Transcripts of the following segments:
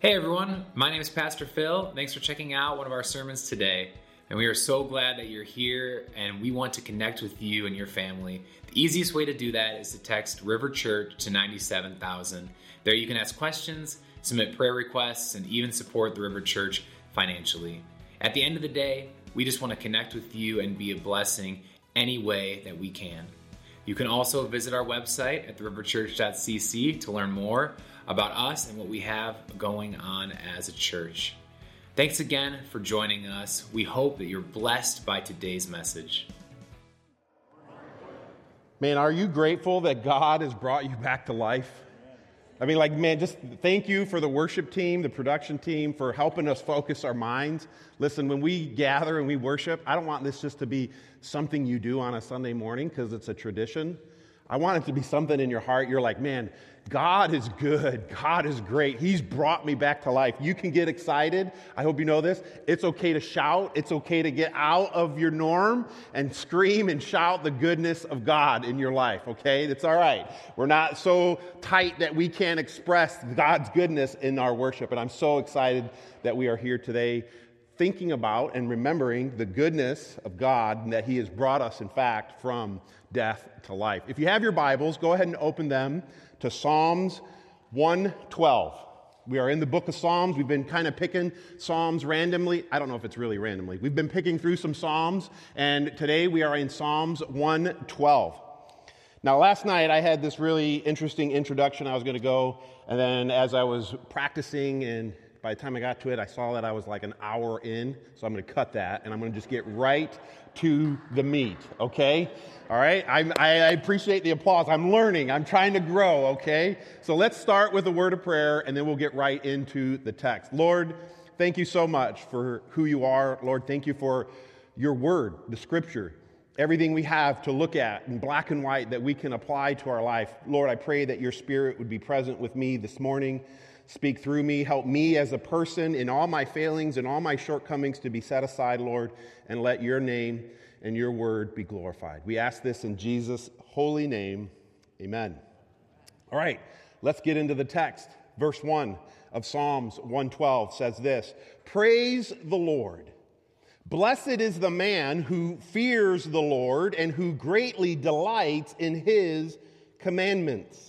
Hey everyone, my name is Pastor Phil. Thanks for checking out one of our sermons today. And we are so glad that you're here and we want to connect with you and your family. The easiest way to do that is to text River Church to 97,000. There you can ask questions, submit prayer requests, and even support the River Church financially. At the end of the day, we just want to connect with you and be a blessing any way that we can. You can also visit our website at theriverchurch.cc to learn more about us and what we have going on as a church. Thanks again for joining us. We hope that you're blessed by today's message. Man, are you grateful that God has brought you back to life? I mean, just thank you for the worship team, the production team, for helping us focus our minds. Listen, when we gather and we worship, I don't want this just to be something you do on a Sunday morning because it's a tradition. I want it to be something in your heart. You're like, man, God is good. God is great. He's brought me back to life. You can get excited. I hope you know this. It's okay to shout. It's okay to get out of your norm and scream and shout the goodness of God in your life, okay? It's all right. We're not so tight that we can't express God's goodness in our worship. And I'm so excited that we are here today thinking about and remembering the goodness of God and that He has brought us, in fact, from death to life. If you have your Bibles, go ahead and open them to Psalms 112. We are in the book of Psalms. We've been kind of picking Psalms randomly. I don't know if it's really randomly. We've been picking through some Psalms, and today we are in Psalms 112. Now, last night I had this really interesting introduction I was going to go, and then as I was practicing and by the time I got to it, I saw that I was like an hour in, so I'm going to cut that, and I'm going to just get right to the meat, okay? All right? I appreciate the applause. I'm learning. I'm trying to grow, okay? So let's start with a word of prayer, and then we'll get right into the text. Lord, thank you so much for who you are. Lord, thank you for your word, the Scripture, everything we have to look at in black and white that we can apply to our life. Lord, I pray that your Spirit would be present with me this morning. Speak through me. Help me as a person in all my failings and all my shortcomings to be set aside, Lord, and let your name and your word be glorified. We ask this in Jesus' holy name. Amen. All right, let's get into the text. Verse 1 of Psalms 112 says this: Praise the Lord. Blessed is the man who fears the Lord and who greatly delights in his commandments.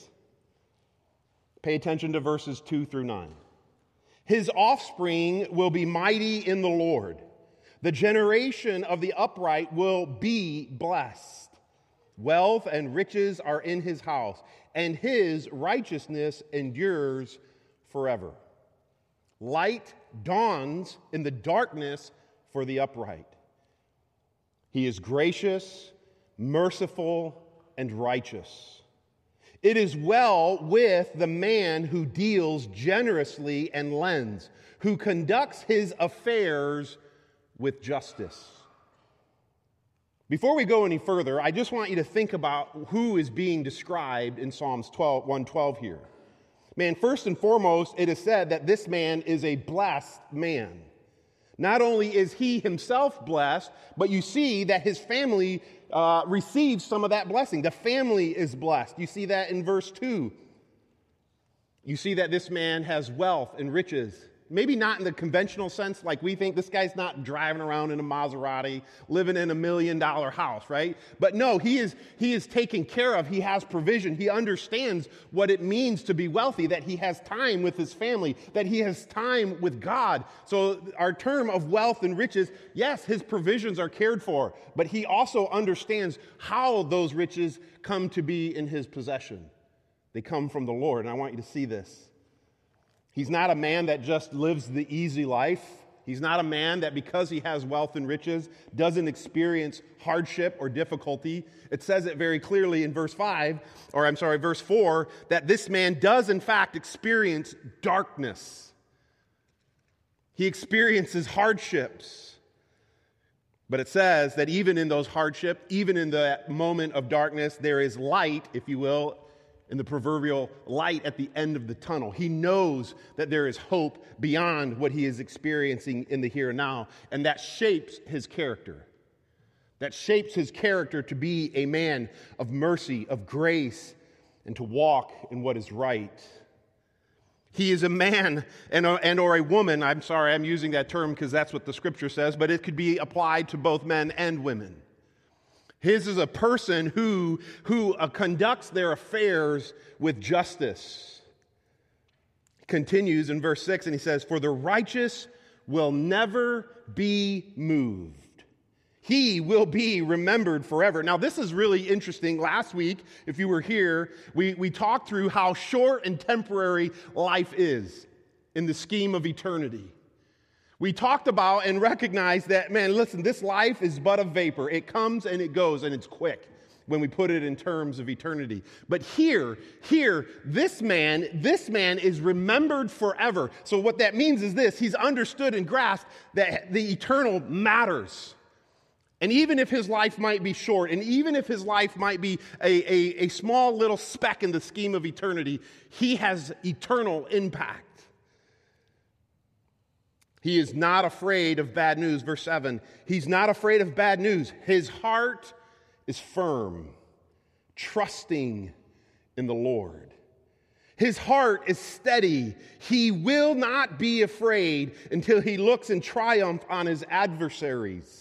Pay attention to verses 2 through 9. His offspring will be mighty in the Lord. The generation of the upright will be blessed. Wealth and riches are in his house, and his righteousness endures forever. Light dawns in the darkness for the upright. He is gracious, merciful, and righteous. It is well with the man who deals generously and lends, who conducts his affairs with justice. Before we go any further, I just want you to think about who is being described in Psalms 112 here. Man, first and foremost, it is said that this man is a blessed man. Not only is he himself blessed, but you see that his family receives some of that blessing. The family is blessed. You see that in verse 2. You see that this man has wealth and riches. Maybe not in the conventional sense like we think. This guy's not driving around in a Maserati, living in $1 million house, right? But no, he is taken care of. He has provision. He understands what it means to be wealthy, that he has time with his family, that he has time with God. So our term of wealth and riches, yes, his provisions are cared for, but he also understands how those riches come to be in his possession. They come from the Lord, and I want you to see this. He's not a man that just lives the easy life. He's not a man that because he has wealth and riches doesn't experience hardship or difficulty. It says it very clearly in verse 4, that this man does in fact experience darkness. He experiences hardships. But it says that even in those hardships, even in that moment of darkness, there is light, if you will, in the proverbial light at the end of the tunnel. He knows that there is hope beyond what he is experiencing in the here and now, and that shapes his character. That shapes his character to be a man of mercy, of grace, and to walk in what is right. He is a man or a woman. I'm sorry, I'm using that term because that's what the scripture says, but it could be applied to both men and women. His is a person who conducts their affairs with justice. He continues in verse 6 and he says, "For the righteous will never be moved. He will be remembered forever." Now, this is really interesting. Last week, if you were here, we talked through how short and temporary life is in the scheme of eternity. We talked about and recognized that, man, listen, this life is but a vapor. It comes and it goes, and it's quick when we put it in terms of eternity. But here, this man is remembered forever. So what that means is this: he's understood and grasped that the eternal matters. And even if his life might be short, and even if his life might be a small little speck in the scheme of eternity, he has eternal impact. He is not afraid of bad news. Verse 7, he's not afraid of bad news. His heart is firm, trusting in the Lord. His heart is steady. He will not be afraid until he looks in triumph on his adversaries.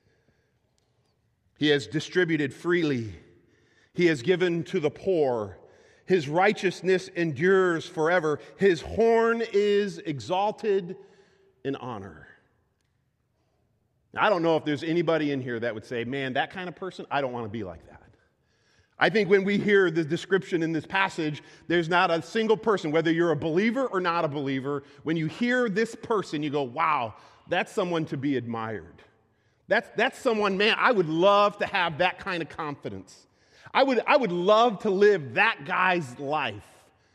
He has distributed freely. He has given to the poor. His righteousness endures forever. His horn is exalted in honor. Now, I don't know if there's anybody in here that would say, man, that kind of person, I don't want to be like that. I think when we hear the description in this passage, there's not a single person, whether you're a believer or not a believer, when you hear this person, you go, wow, that's someone to be admired. That's someone, man, I would love to have that kind of confidence. I would love to live that guy's life.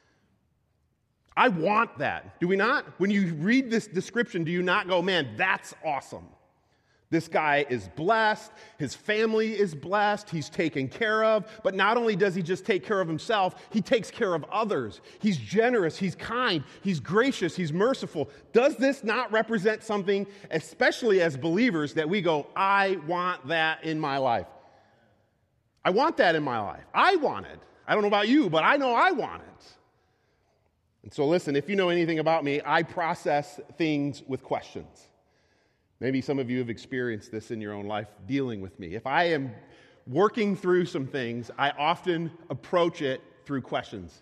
I want that. Do we not? When you read this description, do you not go, man, that's awesome? This guy is blessed. His family is blessed. He's taken care of. But not only does he just take care of himself, he takes care of others. He's generous. He's kind. He's gracious. He's merciful. Does this not represent something, especially as believers, that we go, I want that in my life? I want that in my life. I want it. I don't know about you, but I know I want it. And so listen, if you know anything about me, I process things with questions. Maybe some of you have experienced this in your own life dealing with me. If I am working through some things, I often approach it through questions.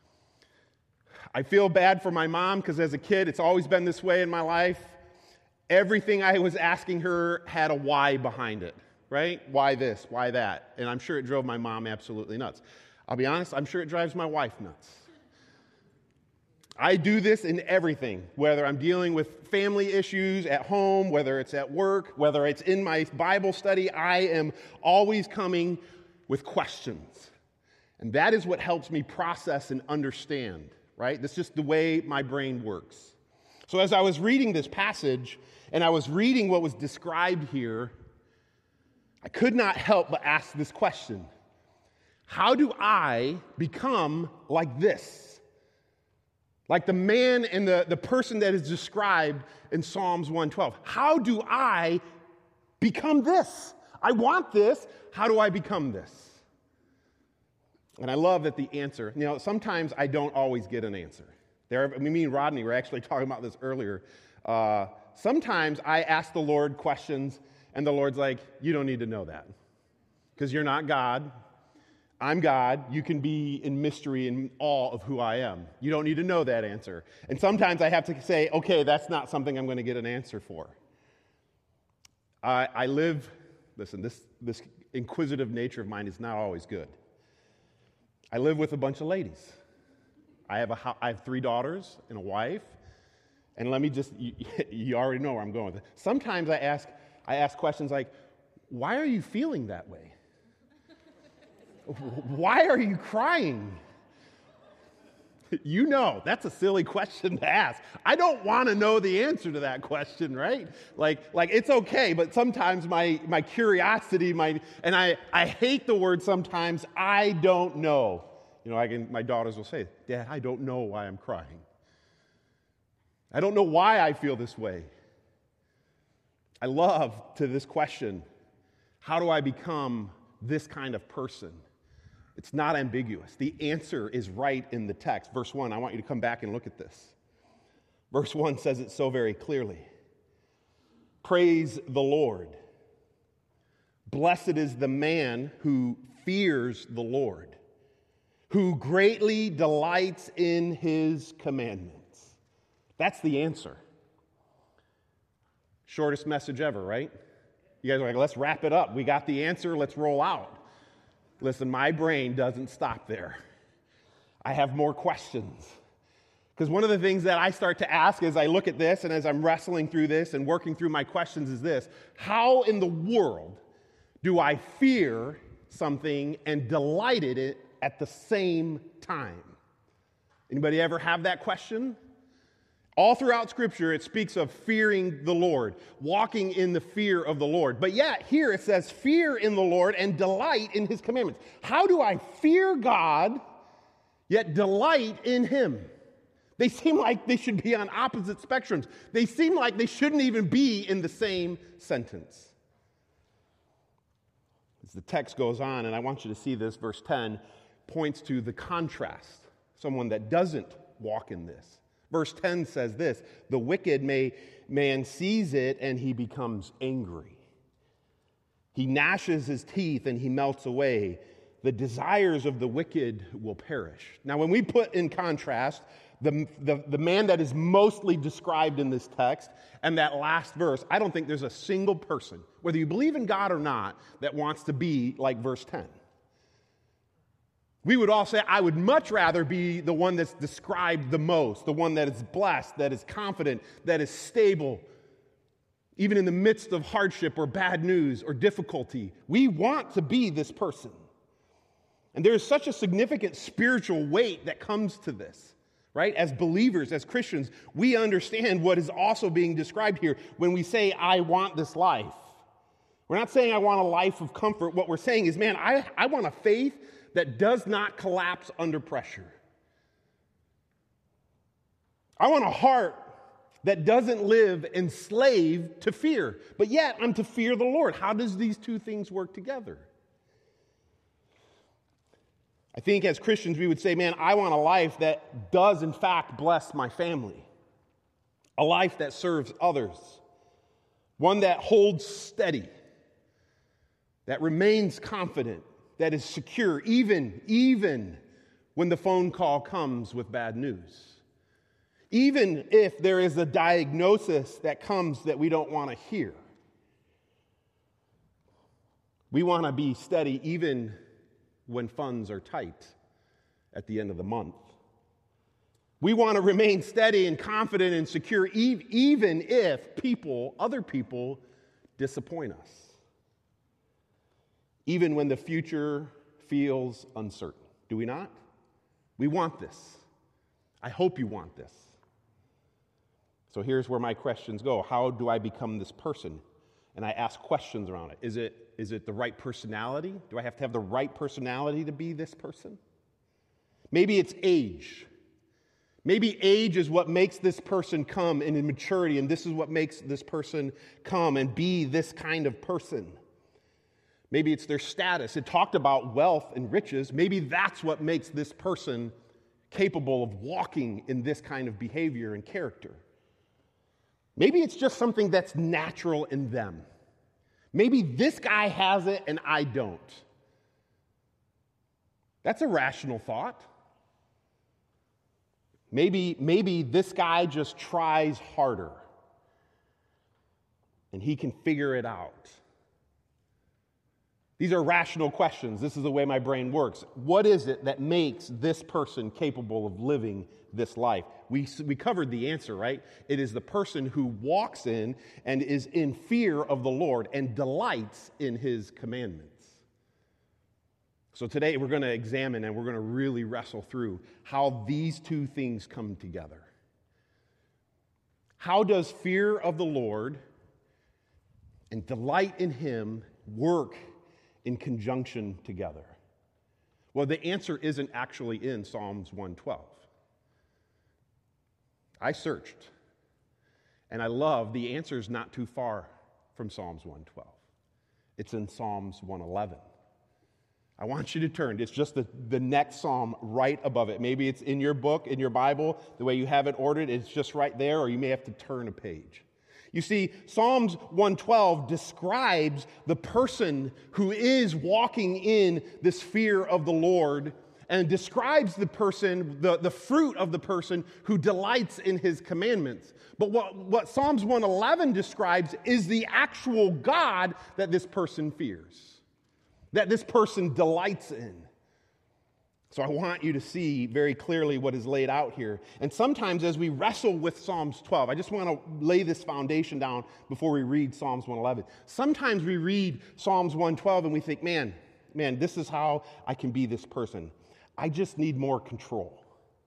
I feel bad for my mom because as a kid, it's always been this way in my life. Everything I was asking her had a why behind it, right? Why this? Why that? And I'm sure it drove my mom absolutely nuts. I'll be honest, I'm sure it drives my wife nuts. I do this in everything, whether I'm dealing with family issues at home, whether it's at work, whether it's in my Bible study. I am always coming with questions. And that is what helps me process and understand, right? That's just the way my brain works. So as I was reading this passage and I was reading what was described here, I could not help but ask this question. How do I become like this? Like the man and the person that is described in Psalms 112. How do I become this? I want this. How do I become this? And I love that the answer, sometimes I don't always get an answer. Me and Rodney were actually talking about this earlier. Sometimes I ask the Lord questions, and the Lord's like, you don't need to know that. Because you're not God. I'm God. You can be in mystery and awe of who I am. You don't need to know that answer. And sometimes I have to say, okay, that's not something I'm going to get an answer for. This inquisitive nature of mine is not always good. I live with a bunch of ladies. I have 3 daughters and a wife. And let me just, you already know where I'm going with it. Sometimes I ask questions like, why are you feeling that way? Why are you crying? That's a silly question to ask. I don't want to know the answer to that question, right? Like it's okay, but sometimes my curiosity, and I hate the word sometimes, I don't know. My daughters will say, Dad, I don't know why I'm crying. I don't know why I feel this way. I love to this question, how do I become this kind of person? It's not ambiguous. The answer is right in the text. Verse 1, I want you to come back and look at this. Verse 1 says it so very clearly. Praise the Lord. Blessed is the man who fears the Lord, who greatly delights in his commandments. That's the answer. Shortest message ever, right? You guys are like, let's wrap it up. We got the answer. Let's roll out. Listen, my brain doesn't stop there. I have more questions. Because one of the things that I start to ask as I look at this and as I'm wrestling through this and working through my questions is this: how in the world do I fear something and delight in it at the same time? Anybody ever have that question? All throughout Scripture, it speaks of fearing the Lord, walking in the fear of the Lord. But yet, here it says, fear in the Lord and delight in his commandments. How do I fear God, yet delight in him? They seem like they should be on opposite spectrums. They seem like they shouldn't even be in the same sentence. As the text goes on, and I want you to see this, verse 10 points to the contrast, someone that doesn't walk in this. Verse 10 says this: the wicked man sees it and he becomes angry. He gnashes his teeth and he melts away. The desires of the wicked will perish. Now, when we put in contrast the man that is mostly described in this text and that last verse, I don't think there's a single person, whether you believe in God or not, that wants to be like verse 10. We would all say, I would much rather be the one that's described the most, the one that is blessed, that is confident, that is stable, even in the midst of hardship or bad news or difficulty. We want to be this person. And there is such a significant spiritual weight that comes to this, right? As believers, as Christians, we understand what is also being described here when we say, I want this life. We're not saying I want a life of comfort. What we're saying is, man, I want a faith that does not collapse under pressure. I want a heart that doesn't live enslaved to fear, but yet I'm to fear the Lord. How does these two things work together? I think as Christians we would say, man, I want a life that does in fact bless my family, a life that serves others, one that holds steady, that remains confident, that is secure, even when the phone call comes with bad news. Even if there is a diagnosis that comes that we don't want to hear. We want to be steady even when funds are tight at the end of the month. We want to remain steady and confident and secure even if other people disappoint us. Even when the future feels uncertain. Do we not? We want this. I hope you want this. So here's where my questions go. How do I become this person? And I ask questions around it. Is it the right personality? Do I have to have the right personality to be this person? Maybe it's age. Maybe age is what makes this person come in maturity, and this is what makes this person come and be this kind of person. Maybe it's their status. It talked about wealth and riches. Maybe that's what makes this person capable of walking in this kind of behavior and character. Maybe it's just something that's natural in them. Maybe this guy has it and I don't. That's a rational thought. Maybe this guy just tries harder and he can figure it out. These are rational questions. This is the way my brain works. What is it that makes this person capable of living this life? We covered the answer, right? It is the person who walks in and is in fear of the Lord and delights in his commandments. So today we're going to examine and we're going to really wrestle through how these two things come together. How does fear of the Lord and delight in him work in conjunction together? Well, the answer isn't actually in Psalms 112. I searched, and I love the answer is not too far from Psalms 112. It's in Psalms 111. I want you to turn. It's just the next psalm right above it. Maybe it's in your book, in your Bible, the way you have it ordered, it's just right there, or you may have to turn a page. You see, Psalms 112 describes the person who is walking in this fear of the Lord, and describes the person, the fruit of the person who delights in his commandments. But what Psalms 111 describes is the actual God that this person fears, that this person delights in. So I want you to see very clearly what is laid out here. And sometimes as we wrestle with Psalms 12, I just want to lay this foundation down before we read Psalms 111. Sometimes we read Psalms 112 and we think, man, this is how I can be this person. I just need more control.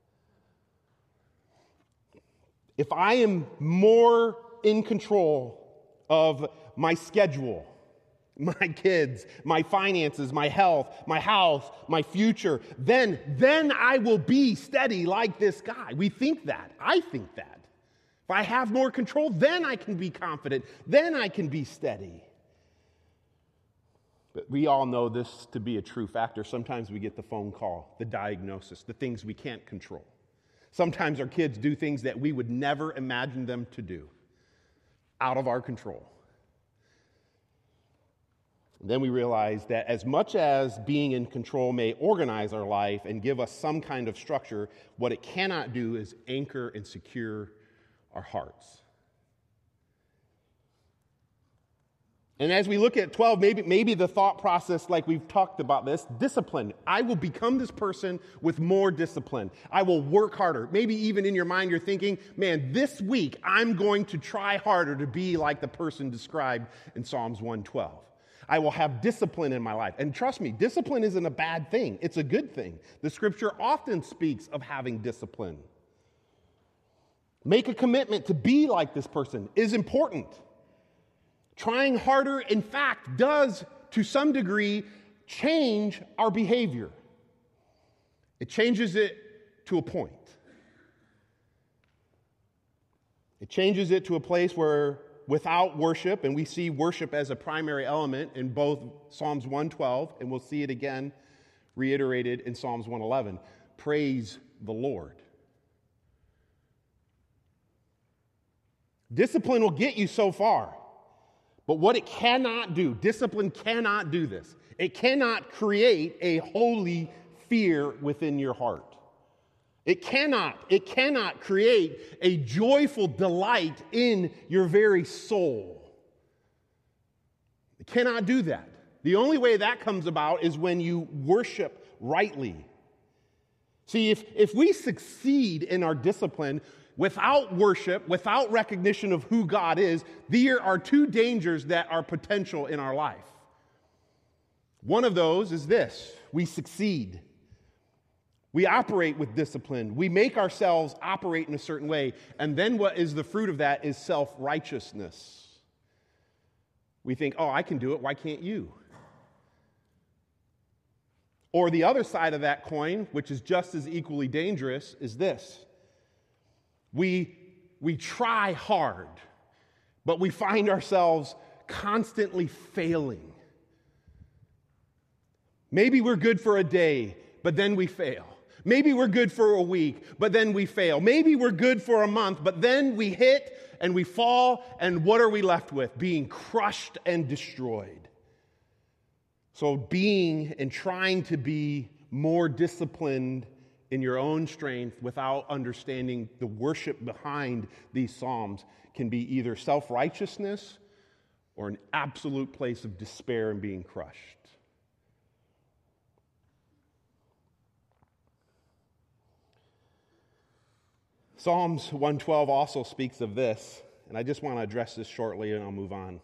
If I am more in control of my schedule, my kids, my finances, my health, my house, my future, then I will be steady like this guy. We think that. I think that. If I have more control, then I can be confident. Then I can be steady. But we all know this to be a true factor. Sometimes we get the phone call, the diagnosis, the things we can't control. Sometimes our kids do things that we would never imagine them to do, out of our control. Then we realize that as much as being in control may organize our life and give us some kind of structure, what it cannot do is anchor and secure our hearts. And as we look at 12, maybe the thought process, like we've talked about this, discipline. I will become this person with more discipline. I will work harder. Maybe even in your mind you're thinking, man, this week I'm going to try harder to be like the person described in Psalms 112. I will have discipline in my life. And trust me, discipline isn't a bad thing. It's a good thing. The scripture often speaks of having discipline. Make a commitment to be like this person is important. Trying harder, in fact, does, to some degree, change our behavior. It changes it to a point. It changes it to a place where without worship, and we see worship as a primary element in both Psalms 112, and we'll see it again reiterated in Psalms 111, praise the Lord. Discipline will get you so far. But what it cannot do, discipline cannot do this. It cannot create a holy fear within your heart. It cannot create a joyful delight in your very soul. It cannot do that. The only way that comes about is when you worship rightly. See, if we succeed in our discipline without worship, without recognition of who God is, there are two dangers that are potential in our life. One of those is this: we succeed. We operate with discipline. We make ourselves operate in a certain way. And then what is the fruit of that is self-righteousness. We think, oh, I can do it. Why can't you? Or the other side of that coin, which is just as equally dangerous, is this. We try hard, but we find ourselves constantly failing. Maybe we're good for a day, but then we fail. Maybe we're good for a week, but then we fail. Maybe we're good for a month, but then we hit and we fall, and what are we left with? Being crushed and destroyed. So being and trying to be more disciplined in your own strength without understanding the worship behind these psalms can be either self-righteousness or an absolute place of despair and being crushed. Psalms 112 also speaks of this, and I just want to address this shortly and I'll move on.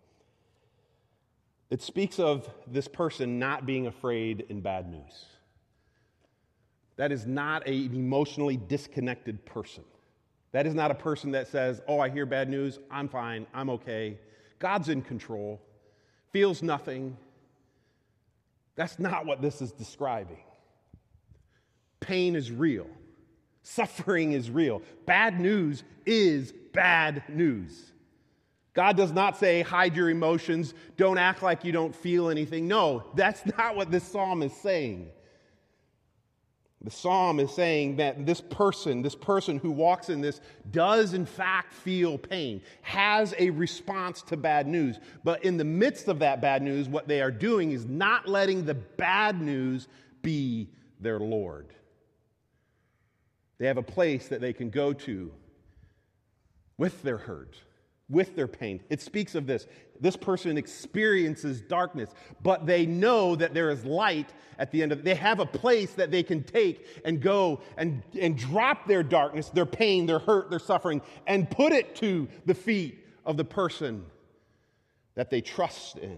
It speaks of this person not being afraid in bad news. That is not an emotionally disconnected person. That is not a person that says, oh, I hear bad news, I'm fine, I'm okay. God's in control, feels nothing. That's not what this is describing. Pain is real. Suffering is real. Bad news is bad news. God does not say, hide your emotions, don't act like you don't feel anything. No, that's not what this psalm is saying. The psalm is saying that this person who walks in this does in fact feel pain, has a response to bad news. But in the midst of that bad news, what they are doing is not letting the bad news be their Lord. They have a place that they can go to with their hurt, with their pain. It speaks of this. This person experiences darkness, but they know that there is light at the end of it. They have a place that they can take and go and drop their darkness, their pain, their hurt, their suffering, and put it to the feet of the person that they trust in.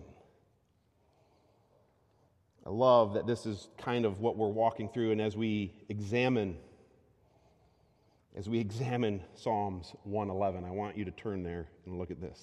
I love that this is kind of what we're walking through, and as we examine Psalms 111, I want you to turn there and look at this.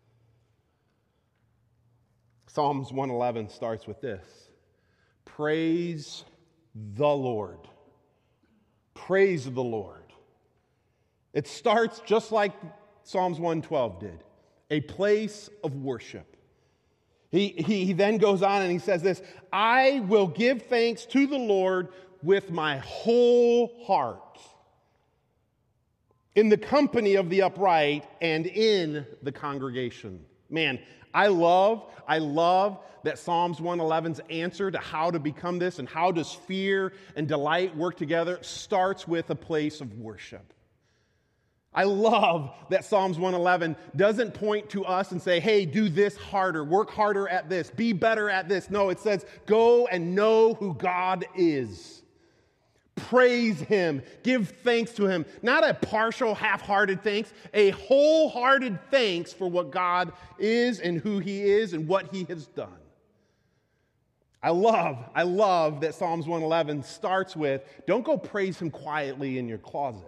Psalms 111 starts with this: praise the Lord. Praise the Lord. It starts just like Psalms 112 did, a place of worship. He then goes on and he says this: I will give thanks to the Lord with my whole heart, in the company of the upright and in the congregation. Man, I love that Psalms 111's answer to how to become this and how does fear and delight work together starts with a place of worship. I love that Psalms 111 doesn't point to us and say, hey, do this harder, work harder at this, be better at this. No, it says, go and know who God is. Praise Him. Give thanks to Him. Not a partial, half-hearted thanks, a wholehearted thanks for what God is and who He is and what He has done. I love that Psalms 111 starts with, don't go praise Him quietly in your closet.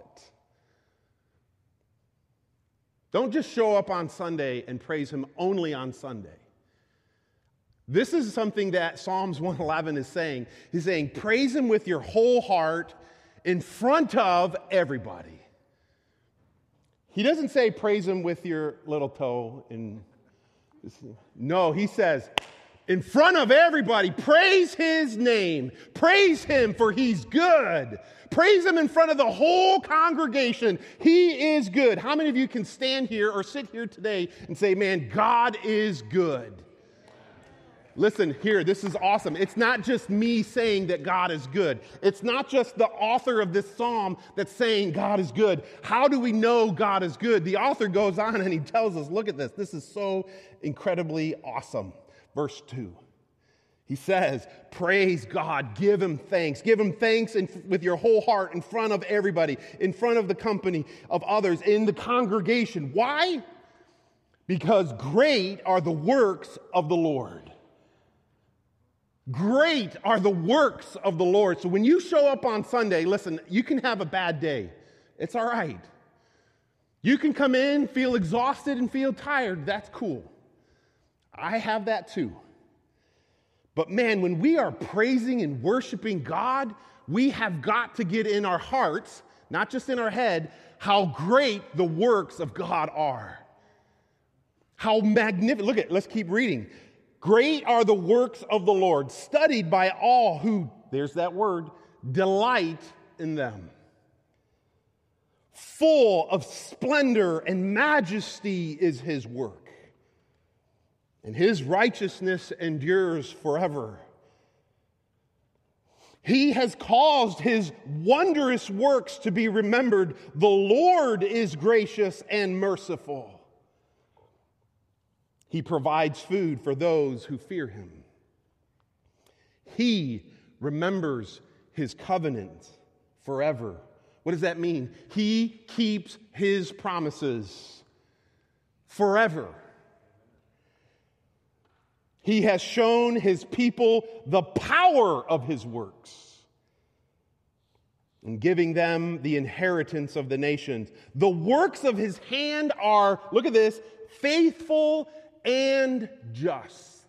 Don't just show up on Sunday and praise Him only on Sunday. This is something that Psalms 111 is saying. He's saying, praise Him with your whole heart in front of everybody. He doesn't say praise Him with your little toe. No, he says, in front of everybody, praise His name. Praise Him, for He's good. Praise Him in front of the whole congregation. He is good. How many of you can stand here or sit here today and say, man, God is good? Listen here, this is awesome. It's not just me saying that God is good. It's not just the author of this psalm that's saying God is good. How do we know God is good? The author goes on and he tells us, look at this. This is so incredibly awesome. Verse 2. He says, praise God, give Him thanks. Give Him thanks with your whole heart in front of everybody, in front of the company of others, in the congregation. Why? Because great are the works of the Lord. Great are the works of the Lord. So when you show up on Sunday, listen, you can have a bad day. It's all right. You can come in, feel exhausted, and feel tired. That's cool. I have that too. But man, when we are praising and worshiping God, we have got to get in our hearts, not just in our head, how great the works of God are. How magnificent. Let's keep reading. Great are the works of the Lord, studied by all who, there's that word, delight in them. Full of splendor and majesty is His work, and His righteousness endures forever. He has caused His wondrous works to be remembered. The Lord is gracious and merciful. He provides food for those who fear Him. He remembers His covenant forever. What does that mean? He keeps His promises forever. He has shown His people the power of His works in giving them the inheritance of the nations. The works of His hand are, look at this, faithful and just.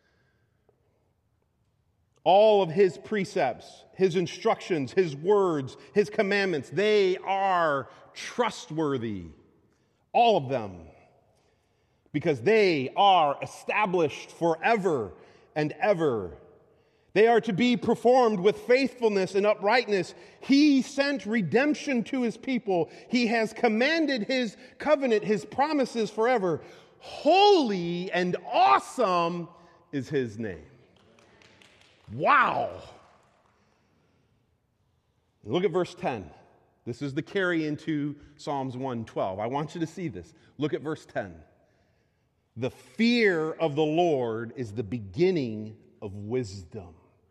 All of His precepts, His instructions, His words, His commandments, they are trustworthy. All of them. because they are established forever and ever. They are to be performed with faithfulness and uprightness. He sent redemption to his people. He has commanded his covenant, his promises forever. Holy and awesome is his name. Wow. Look at verse 10. This is the carry into Psalms 112. I want you to see this. Look at verse 10. The fear of the Lord is the beginning of wisdom.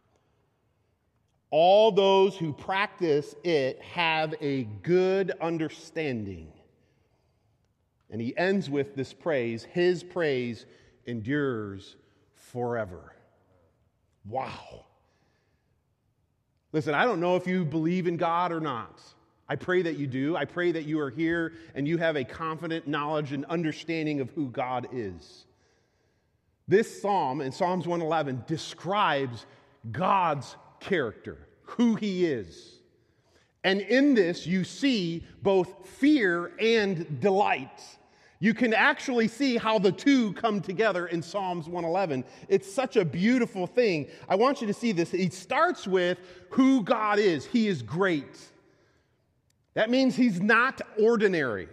All those who practice it have a good understanding. And he ends with this praise. His praise endures forever. Wow. Listen, I don't know if you believe in God or not. I pray that you do. I pray that you are here and you have a confident knowledge and understanding of who God is. This psalm, in Psalms 111, describes God's character, who he is. And in this, you see both fear and delight. You can actually see how the two come together in Psalms 111. It's such a beautiful thing. I want you to see this. He starts with who God is. He is great. That means he's not ordinary.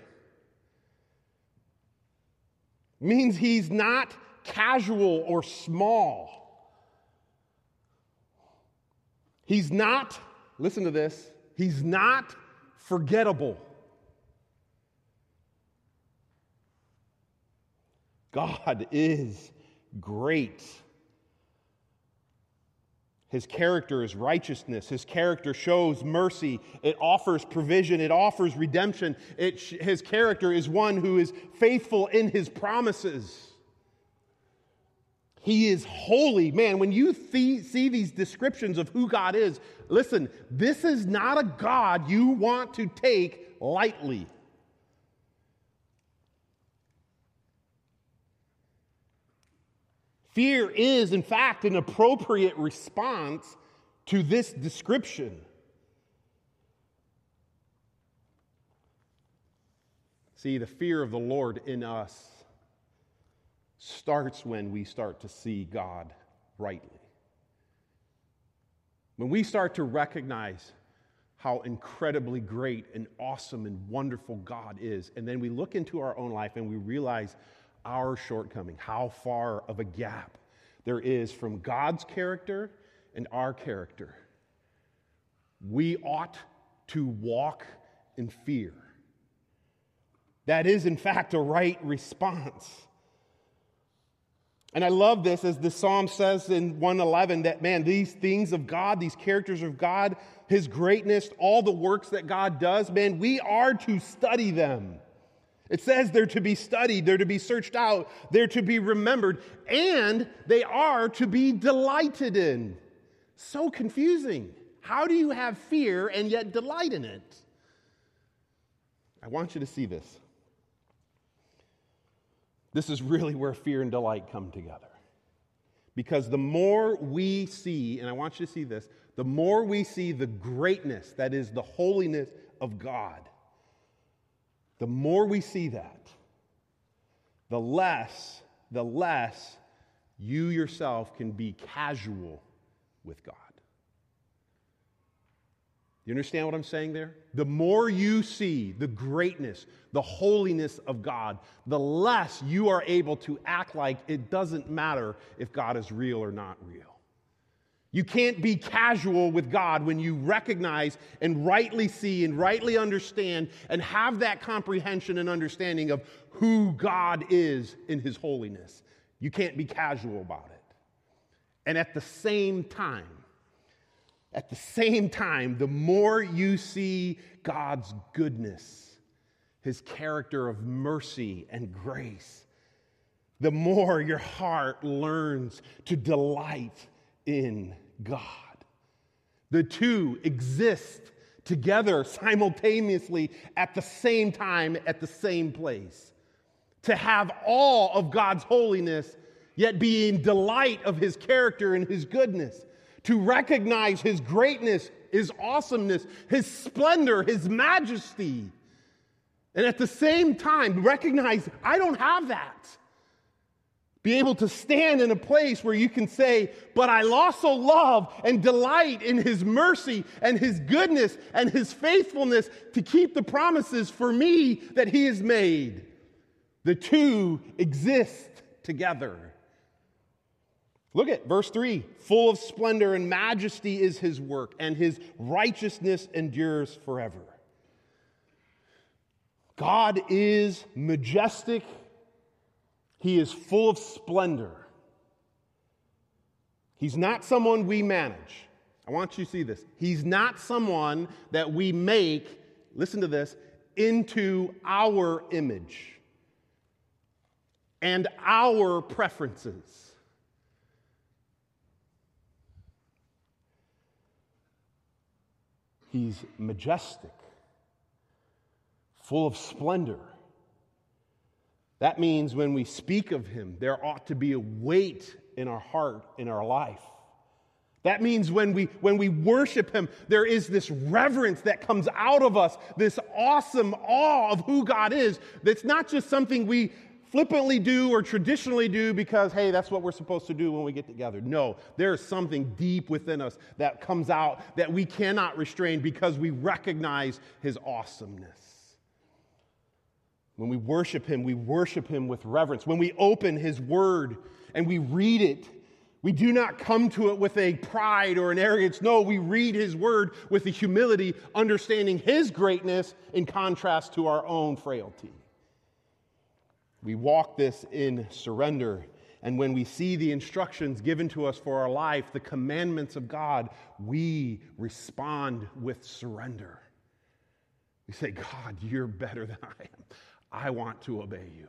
It means he's not casual or small. He's not, listen to this, he's not forgettable. God is great. His character is righteousness. His character shows mercy. It offers provision. It offers redemption. His character is one who is faithful in his promises. He is holy. Man, when you see these descriptions of who God is, listen, this is not a God you want to take lightly. Fear is, in fact, an appropriate response to this description. See, the fear of the Lord in us starts when we start to see God rightly. When we start to recognize how incredibly great and awesome and wonderful God is, and then we look into our own life and we realize our shortcoming, how far of a gap there is from God's character and our character. We ought to walk in fear. That is, in fact, a right response. And I love this, as the psalm says in 111, that, man, these things of God, these characters of God, his greatness, all the works that God does, man, we are to study them. It says they're to be studied, they're to be searched out, they're to be remembered, and they are to be delighted in. So confusing. How do you have fear and yet delight in it? I want you to see this. This is really where fear and delight come together. Because the more we see, and I want you to see this, the more we see the greatness, that is the holiness of God, the more we see that, the less you yourself can be casual with God. You understand what I'm saying there? The more you see the greatness, the holiness of God, the less you are able to act like it doesn't matter if God is real or not real. You can't be casual with God when you recognize and rightly see and rightly understand and have that comprehension and understanding of who God is in his holiness. You can't be casual about it. And at the same time, the more you see God's goodness, his character of mercy and grace, the more your heart learns to delight in God. The two exist together simultaneously at the same time, at the same place. To have all of God's holiness, yet be in delight of his character and his goodness. To recognize his greatness, his awesomeness, his splendor, his majesty. And at the same time, recognize, I don't have that. Be able to stand in a place where you can say, but I also love and delight in His mercy and His goodness and His faithfulness to keep the promises for me that He has made. The two exist together. Look at verse 3. Full of splendor and majesty is His work, and His righteousness endures forever. God is majestic. He is full of splendor. He's not someone we manage. I want you to see this. He's not someone that we make, listen to this, into our image and our preferences. He's majestic, full of splendor. That means when we speak of Him, there ought to be a weight in our heart, in our life. That means when we worship Him, there is this reverence that comes out of us, this awesome awe of who God is. That's not just something we flippantly do or traditionally do because, hey, that's what we're supposed to do when we get together. No, there is something deep within us that comes out that we cannot restrain because we recognize His awesomeness. When we worship Him with reverence. When we open His Word and we read it, we do not come to it with a pride or an arrogance. No, we read His Word with a humility, understanding His greatness in contrast to our own frailty. We walk this in surrender. And when we see the instructions given to us for our life, the commandments of God, we respond with surrender. We say, God, you're better than I am. I want to obey you.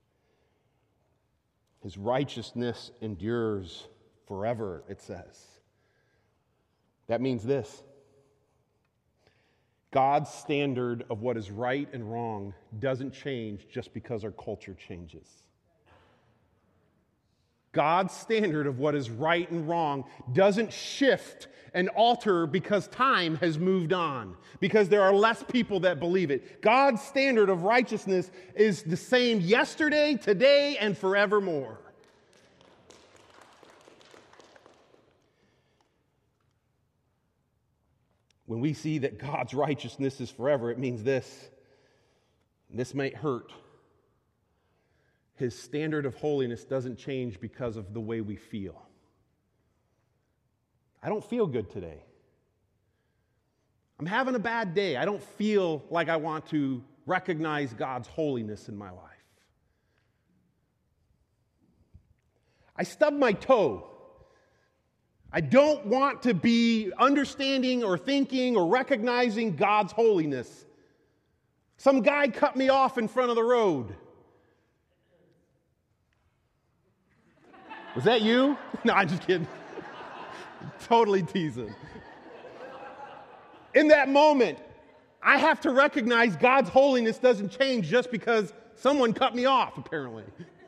His righteousness endures forever, it says. That means this. God's standard of what is right and wrong doesn't change just because our culture changes. God's standard of what is right and wrong doesn't shift and alter because time has moved on, because there are less people that believe it. God's standard of righteousness is the same yesterday, today, and forevermore. When we see that God's righteousness is forever, it means this. This might hurt. His standard of holiness doesn't change because of the way we feel. I don't feel good today. I'm having a bad day. I don't feel like I want to recognize God's holiness in my life. I stubbed my toe. I don't want to be understanding or thinking or recognizing God's holiness. Some guy cut me off in front of the road. Was that you? No, I'm just kidding. Totally teasing. In that moment, I have to recognize God's holiness doesn't change just because someone cut me off, apparently.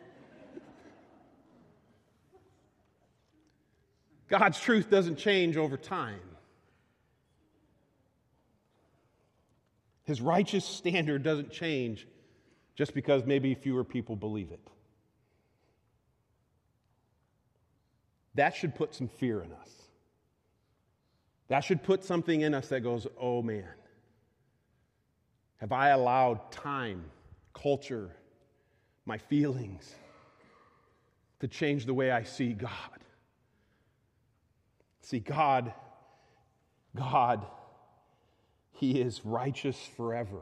God's truth doesn't change over time. His righteous standard doesn't change just because maybe fewer people believe it. That should put some fear in us. That should put something in us that goes, oh man, have I allowed time, culture, my feelings to change the way I see God? See, God, He is righteous forever.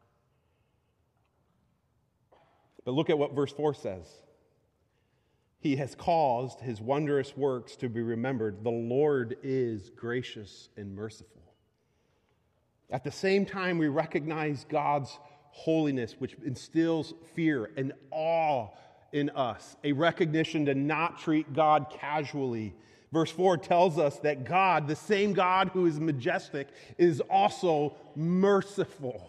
But look at what verse 4 says. He has caused His wondrous works to be remembered. The Lord is gracious and merciful. At the same time, we recognize God's holiness, which instills fear and awe in us, a recognition to not treat God casually. Verse 4 tells us that God, the same God who is majestic, is also merciful.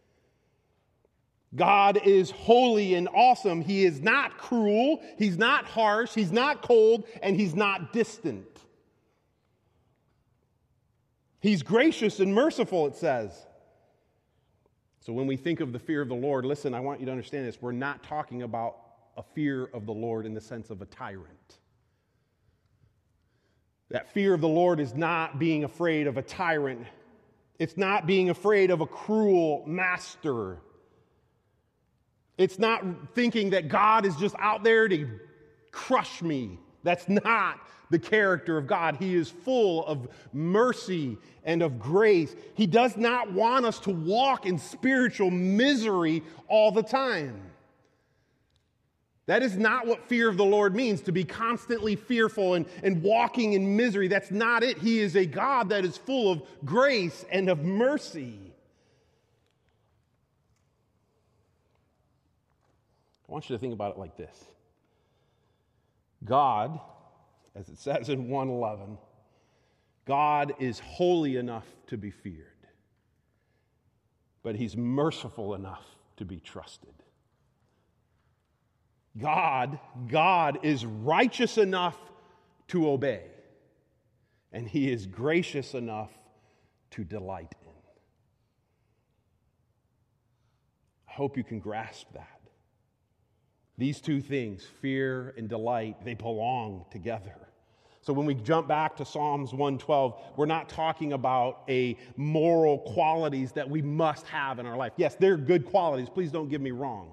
God is holy and awesome. He is not cruel, He's not harsh, He's not cold, and He's not distant. He's gracious and merciful, it says. So when we think of the fear of the Lord, listen, I want you to understand this. We're not talking about a fear of the Lord in the sense of a tyrant. That fear of the Lord is not being afraid of a tyrant. It's not being afraid of a cruel master. It's not thinking that God is just out there to crush me. That's not the character of God. He is full of mercy and of grace. He does not want us to walk in spiritual misery all the time. That is not what fear of the Lord means, to be constantly fearful and walking in misery. That's not it. He is a God that is full of grace and of mercy. I want you to think about it like this. God, as it says in 1:11, God is holy enough to be feared, but He's merciful enough to be trusted. God is righteous enough to obey, and He is gracious enough to delight in. I hope you can grasp that. These two things, fear and delight, they belong together. So when we jump back to Psalms 112, we're not talking about a moral qualities that we must have in our life. Yes, they're good qualities. Please don't get me wrong.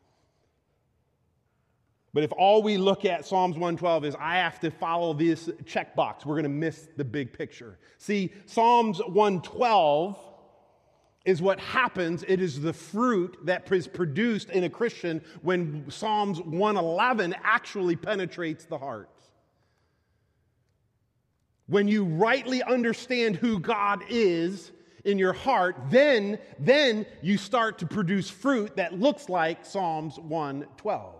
But if all we look at Psalms 112 is I have to follow this checkbox, we're going to miss the big picture. See, Psalms 112 is what happens. It is the fruit that is produced in a Christian when Psalms 111 actually penetrates the heart. When you rightly understand who God is in your heart, then you start to produce fruit that looks like Psalms 112.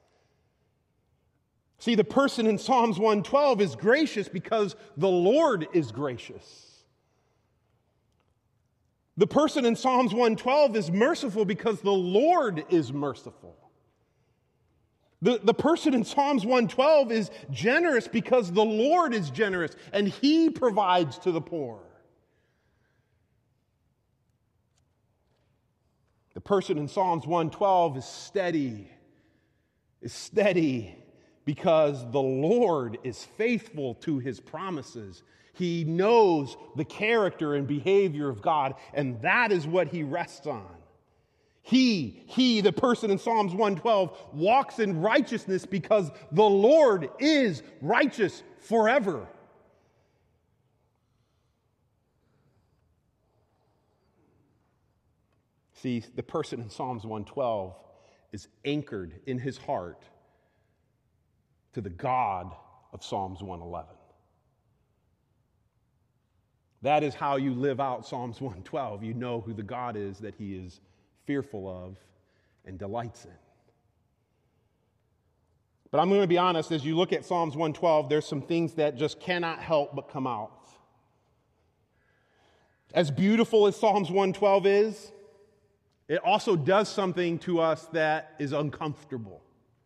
See, the person in Psalms 112 is gracious because the Lord is gracious. The person in Psalms 112 is merciful because the Lord is merciful. The person in Psalms 112 is generous because the Lord is generous and He provides to the poor. The person in Psalms 112 is steady because the Lord is faithful to His promises. He knows the character and behavior of God, and that is what he rests on. He, the person in Psalms 112, walks in righteousness because the Lord is righteous forever. See, the person in Psalms 112 is anchored in his heart to the God of Psalms 111. That is how you live out Psalms 112. You know who the God is that He is fearful of and delights in. But I'm going to be honest, as you look at Psalms 112, there's some things that just cannot help but come out. As beautiful as Psalms 112 is, it also does something to us that is uncomfortable.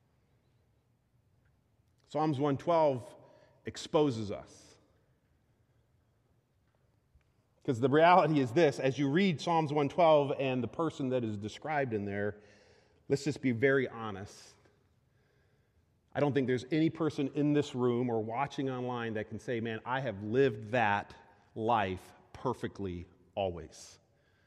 Psalms 112 exposes us. Because the reality is this, as you read Psalms 112 and the person that is described in there, let's just be very honest. I don't think there's any person in this room or watching online that can say, man, I have lived that life perfectly always.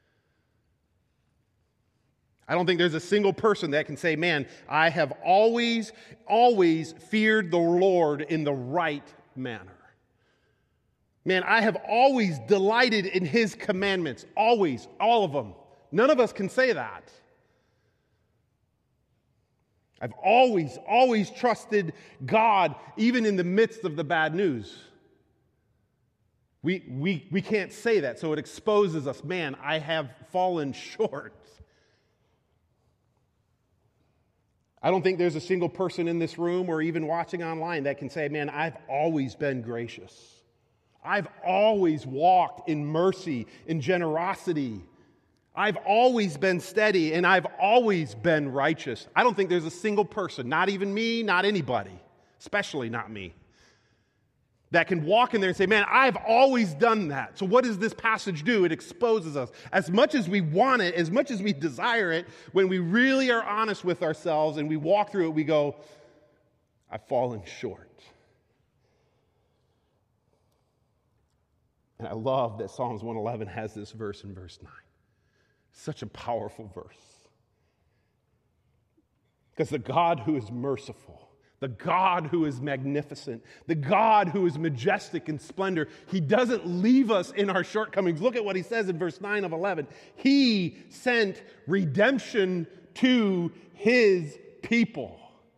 I don't think there's a single person that can say, man, I have always feared the Lord in the right manner. Man, I have always delighted in His commandments. Always, all of them. None of us can say that. I've always trusted God, even in the midst of the bad news. We can't say that, so it exposes us. Man, I have fallen short. I don't think there's a single person in this room or even watching online that can say, man, I've always been gracious. I've always walked in mercy, in generosity. I've always been steady, and I've always been righteous. I don't think there's a single person, not even me, not anybody, especially not me, that can walk in there and say, man, I've always done that. So what does this passage do? It exposes us. As much as we want it, as much as we desire it, when we really are honest with ourselves and we walk through it, we go, I've fallen short. And I love that Psalms 111 has this verse in verse 9. Such a powerful verse. Because the God who is merciful, the God who is magnificent, the God who is majestic in splendor, He doesn't leave us in our shortcomings. Look at what He says in verse 9 of 11. He sent redemption to His people.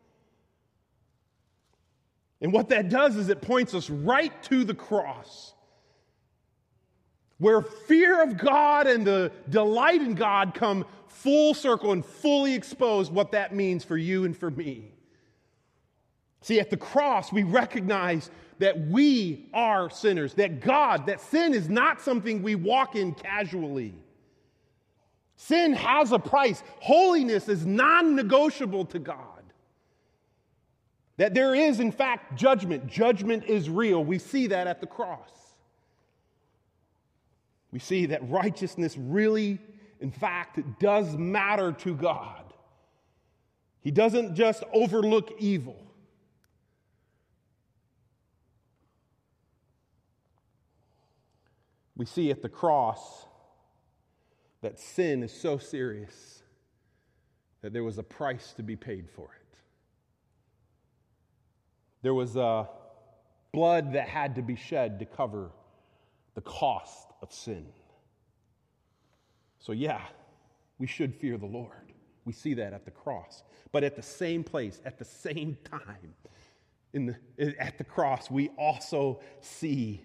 And what that does is it points us right to the cross, where fear of God and the delight in God come full circle and fully exposed what that means for you and for me. See, at the cross, we recognize that we are sinners, that sin is not something we walk in casually. Sin has a price. Holiness is non-negotiable to God. That there is, in fact, judgment. Judgment is real. We see that at the cross. We see that righteousness really, in fact, does matter to God. He doesn't just overlook evil. We see at the cross that sin is so serious that there was a price to be paid for it. There was blood that had to be shed to cover the cost of sin. So yeah, we should fear the Lord. We see that at the cross. But at the same place, at the same time, at the cross, we also see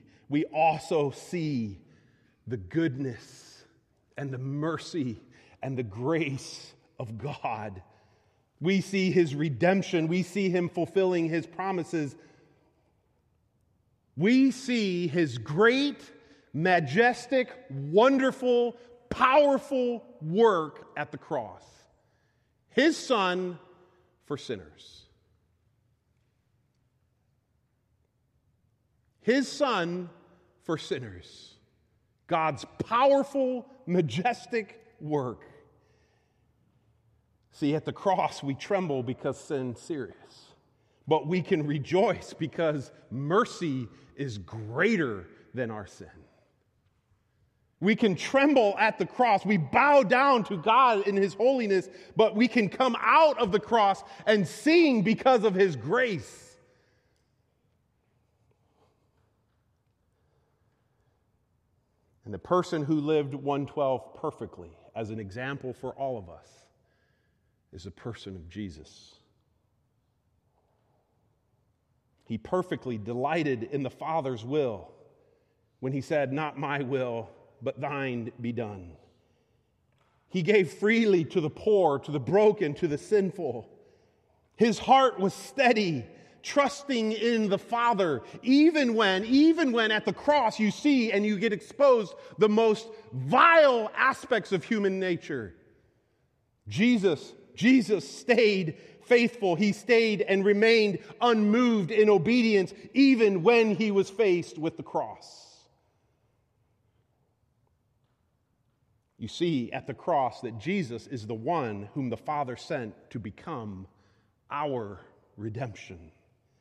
the goodness and the mercy and the grace of God. We see His redemption. We see Him fulfilling His promises. We see His great, majestic, wonderful, powerful work at the cross. His Son for sinners. His Son for sinners. God's powerful, majestic work. See, at the cross, we tremble because sin's serious. But we can rejoice because mercy is greater than our sin. We can tremble at the cross. We bow down to God in His holiness, but we can come out of the cross and sing because of His grace. And the person who lived 112 perfectly as an example for all of us is the person of Jesus. He perfectly delighted in the Father's will when He said, "Not my will, but thine be done." He gave freely to the poor, to the broken, to the sinful. His heart was steady, trusting in the Father, even when at the cross you see and you get exposed the most vile aspects of human nature. Jesus stayed faithful. He stayed and remained unmoved in obedience even when He was faced with the cross. You see at the cross that Jesus is the one whom the Father sent to become our redemption.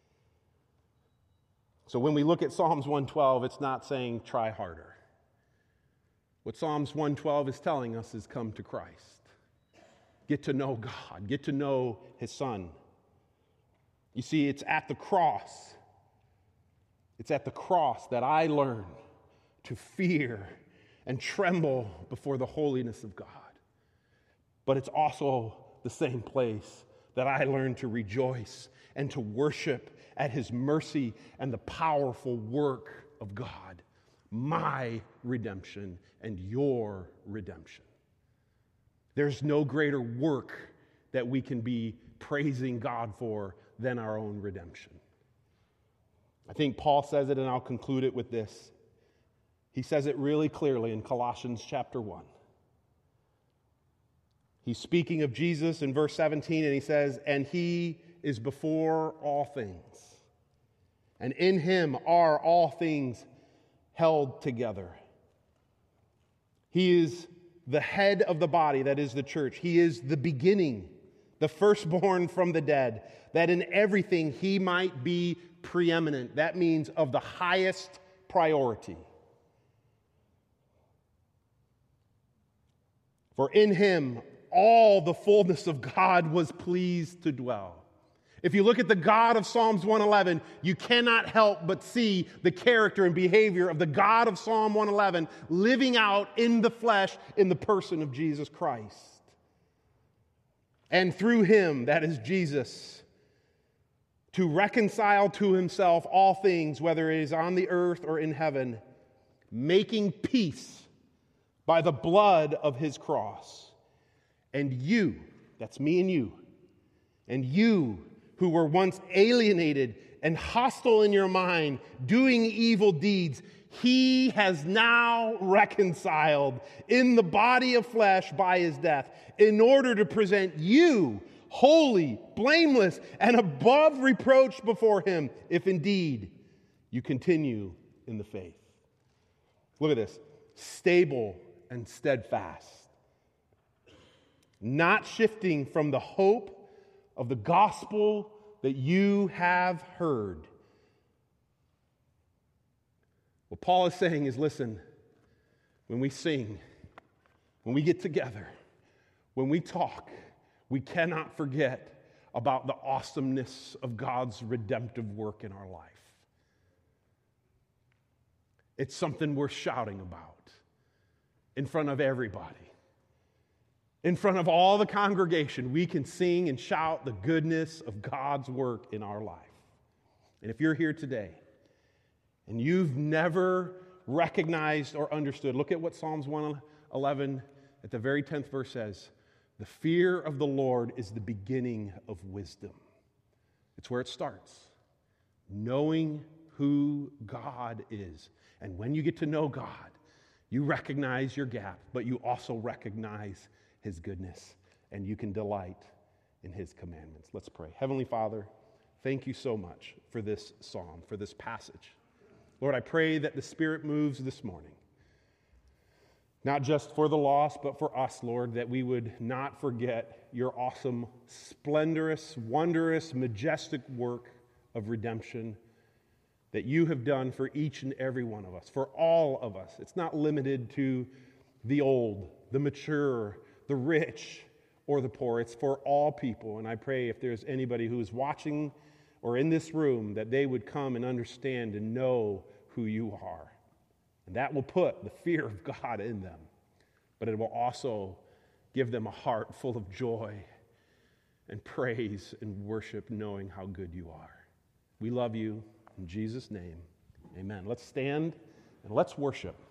So when we look at Psalms 112, it's not saying try harder. What Psalms 112 is telling us is come to Christ. Get to know God. Get to know His Son. You see, it's at the cross. It's at the cross that I learn to fear and tremble before the holiness of God. But it's also the same place that I learn to rejoice and to worship at His mercy and the powerful work of God. My redemption and your redemption. There's no greater work that we can be praising God for than our own redemption. I think Paul says it, and I'll conclude it with this. He says it really clearly in Colossians chapter 1. He's speaking of Jesus in verse 17, and he says, "And He is before all things, and in him are all things held together. He is the head of the body, that is the church. He is the beginning, the firstborn from the dead, that in everything he might be preeminent. That means of the highest priority. For in him all the fullness of God was pleased to dwell. If you look at the God of Psalms 111, you cannot help but see the character and behavior of the God of Psalm 111 living out in the flesh in the person of Jesus Christ. And through him, that is Jesus, to reconcile to himself all things, whether it is on the earth or in heaven, making peace by the blood of his cross. And you, that's me and you who were once alienated and hostile in your mind, doing evil deeds, he has now reconciled in the body of flesh by his death, in order to present you holy, blameless, and above reproach before him, if indeed you continue in the faith. Look at this. Stable and steadfast, not shifting from the hope of the gospel that you have heard. What Paul is saying is, listen, when we sing, when we get together, when we talk, we cannot forget about the awesomeness of God's redemptive work in our life. It's something we're shouting about in front of everybody. In front of all the congregation, we can sing and shout the goodness of God's work in our life. And if you're here today and you've never recognized or understood, look at what Psalms 111 at the very 10th verse says. The fear of the Lord is the beginning of wisdom. It's where it starts. Knowing who God is. And when you get to know God, you recognize your gap, but you also recognize his goodness, and you can delight in his commandments. Let's pray. Heavenly Father, thank you so much for this psalm, for this passage. Lord, I pray that the Spirit moves this morning, not just for the lost, but for us, Lord, that we would not forget your awesome, splendorous, wondrous, majestic work of redemption that you have done for each and every one of us, for all of us. It's not limited to the old, the mature, the rich, or the poor. It's for all people. And I pray if there's anybody who is watching or in this room, that they would come and understand and know who you are. And that will put the fear of God in them. But it will also give them a heart full of joy and praise and worship, knowing how good you are. We love you. In Jesus' name, amen. Let's stand and let's worship.